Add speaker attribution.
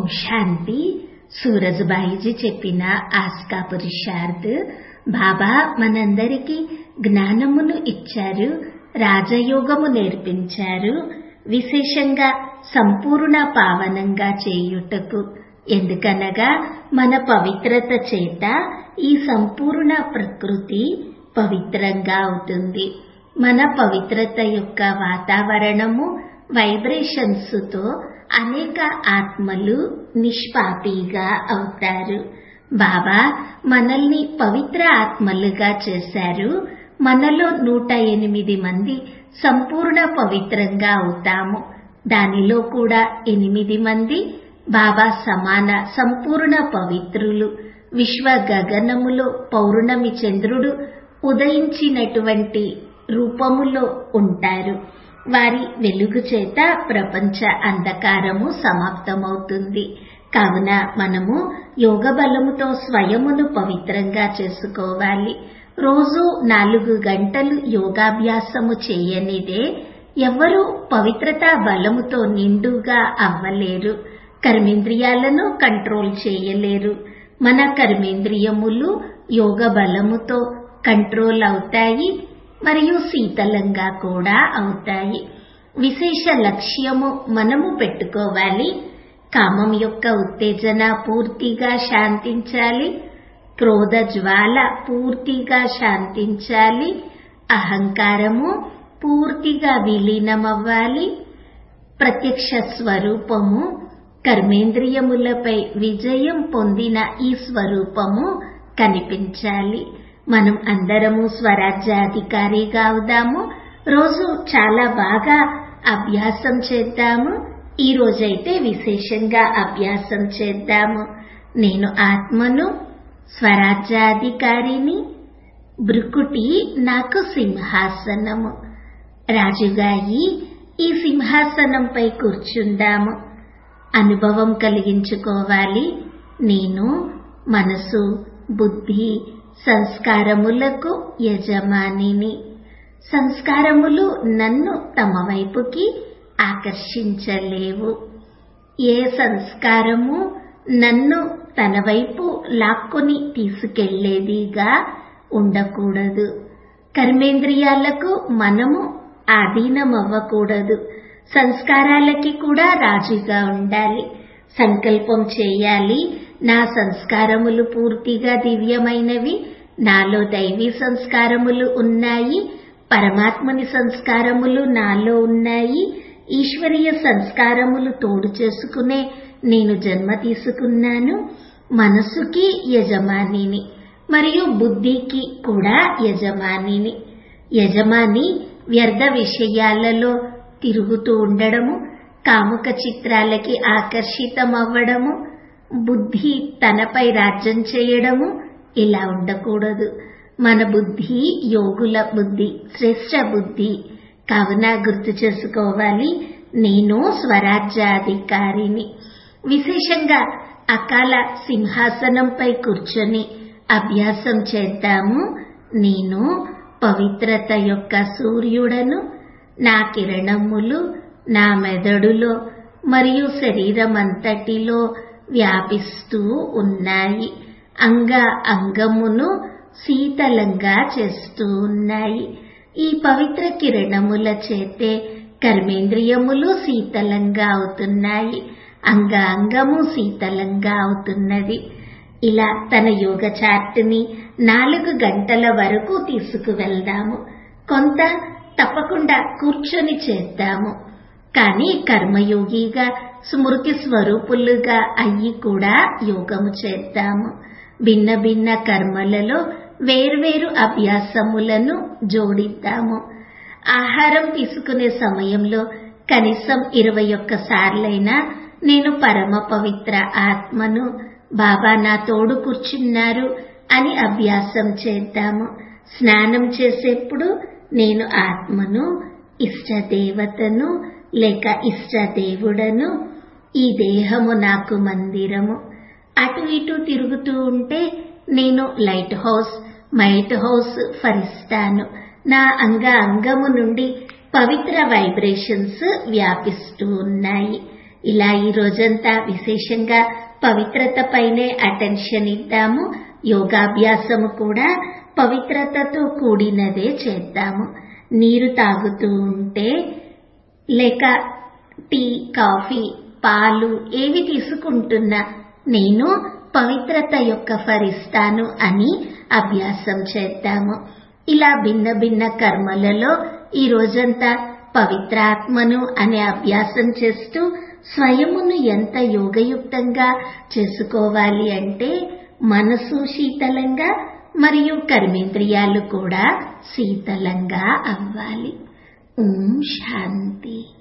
Speaker 1: శాంతి. సూరజ్బాయిజీ చెప్పిన ఆస్కా పురుషార్థ్. బాబా మనందరికీ జ్ఞానమును ఇచ్చారు, రాజయోగము నేర్పించారు, విశేషంగా సంపూర్ణ పావనంగా చేయుటకు. ఎందుకనగా మన పవిత్రత చేత ఈ సంపూర్ణ ప్రకృతి పవిత్రంగా అవుతుంది. మన పవిత్రత యొక్క వాతావరణము వైబ్రేషన్స్ తో అనేక ఆత్మలు నిష్పాపిగా అవుతారు. బాబా మనల్ని పవిత్ర ఆత్మలుగా చేశారు. మనలో 108 మంది సంపూర్ణ పవిత్రంగా అవుతాము. దానిలో కూడా 8 మంది బాబా సమాన సంపూర్ణ పవిత్రులు. విశ్వ గగనములో పౌర్ణమి చంద్రుడు ఉదయించినటువంటి రూపములో ఉంటారు. వారి వెలుగు చేత ప్రపంచ అంధకారము సమాప్తమవుతుంది. కావున మనము యోగ బలముతో స్వయమును పవిత్రంగా చేసుకోవాలి. రోజు 4 గంటలు యోగాభ్యాసము చేయనిదే ఎవరు పవిత్రతా బలముతో నిండుగా అవ్వలేరు. కర్మేంద్రియాలను కంట్రోల్ చేయలేరు. మన కర్మేంద్రియములు యోగ బలముతో కంట్రోల్ అవుతాయి మరియు శీతలంగా కూడా అవుతాయి. విశేష లక్ష్యము మనము పెట్టుకోవాలి. కామం యొక్క ఉత్తేజన పూర్తిగా శాంతించాలి. క్రోధ జ్వాల పూర్తిగా శాంతించాలి. అహంకారము పూర్తిగా విలీనమవ్వాలి. ప్రత్యక్ష స్వరూపము కర్మేంద్రియములపై విజయం పొందిన ఈ స్వరూపము కనిపించాలి. మనం అందరము స్వరాజ్యాధికారిగా అవుదాము. రోజు చాలా బాగా అభ్యాసం చేద్దాము. ఈ రోజైతే విశేషంగా అభ్యాసం చేద్దాము. నేను ఆత్మను, స్వరాజ్యాధికారిని, భృకుటి నాకు సింహాసనము. రాజుగా ఈ సింహాసనంపై కూర్చుందాము. అనుభవం కలిగించుకోవాలి. నేను మనసు, బుద్ధి, సంస్కారములకు యజమానిని. సంస్కారములు నన్ను తమ వైపుకి ఆకర్షించలేవు. ఏ సంస్కారము నన్ను తన వైపు లాక్కొని తీసుకెళ్లేదిగా ఉండకూడదు. కర్మేంద్రియాలకు మనము ఆధీనమవ్వకూడదు. సంస్కారాలకి కూడా రాజుగా ఉండాలి. సంకల్పం చేయాలి. నా సంస్కారములు పూర్తిగా దివ్యమైనవి. నాలో దైవీ సంస్కారములు ఉన్నాయి. పరమాత్మని సంస్కారములు నాలో ఉన్నాయి. ఈశ్వరీయ సంస్కారములు తోడు చేసుకునే నేను జన్మ తీసుకున్నాను. మనసుకి యజమానిని మరియు బుద్ధికి కూడా యజమానిని. యజమాని వ్యర్థ విషయాలలో తిరుగుతూ ఉండడము, కాముక చిత్రాలకి ఆకర్షితమవ్వడము, బుద్ధి తనపై రాజ్యం చేయడము ఇలా ఉండకూడదు. మన బుద్ధి యోగుల బుద్ధి, శ్రేష్ఠ బుద్ధి. కావున గుర్తు చేసుకోవాలి, నేను స్వరాజ్యాధికారిని. విశేషంగా అకాల సింహాసనంపై కూర్చొని అభ్యాసం చేద్దాము. నేను పవిత్రత యొక్క సూర్యుడను. నా కిరణములు నా మెదడులో మరియు శరీరమంతటిలో వ్యాపిస్తూ ఉన్నాయి. అంగ అంగమును శీతలంగా చేస్తూ ఉన్నాయి. ఈ పవిత్ర కిరణముల చేతే కర్మేంద్రియములు శీతలంగా అవుతున్నాయి. అంగ అంగము శీతలంగా అవుతున్నది. ఇలా తన యోగ చార్ట్ని 4 గంటల వరకు తీసుకువెళ్దాము. కొంత తప్పకుండా కూర్చొని చేద్దాము. కానీ కర్మయోగిగా స్మృతి స్వరూపులుగా అయ్యి కూడా యోగము చేద్దాము. భిన్న భిన్న కర్మలలో వేర్వేరు అభ్యాసములను జోడిద్దాము. ఆహారం తీసుకునే సమయంలో కనీసం 21 సార్లైనా నేను పరమ పవిత్ర ఆత్మను, బాబా నా తోడు కూర్చున్నారు అని అభ్యాసం చేద్దాము. స్నానం చేసేప్పుడు నేను ఆత్మను, ఇష్టదేవతను లేక ఇష్టదేవుడను. ఈ దేహము నాకు మందిరము. అటు ఇటు తిరుగుతూ ఉంటే నేను లైట్ హౌస్, మైట్ హౌస్ ఫరిస్తాను. నా అంగ అంగము నుండి పవిత్ర వైబ్రేషన్స్ వ్యాపిస్తూ ఉన్నాయి. ఇలా ఈ రోజంతా విశేషంగా పవిత్రత పైనే అటెన్షన్ ఇద్దాము. యోగాభ్యాసము కూడా పవిత్రతతో కూడినదే చేద్దాము. నీరు తాగుతూ ఉంటే లేక టీ, కాఫీ, పాలు ఏవి తీసుకుంటున్నా నేను పవిత్రత యొక్క ఫలిస్తాను అని అభ్యాసం చేద్దాము. ఇలా భిన్న భిన్న కర్మలలో ఈ రోజంతా పవిత్రాత్మను అనే అభ్యాసం చేస్తూ స్వయమును ఎంత యోగయుక్తంగా చేసుకోవాలి అంటే మనసు శీతలంగా మరియు కర్మేంద్రియాలు కూడా శీతలంగా అవ్వాలి. ఓం శాంతి.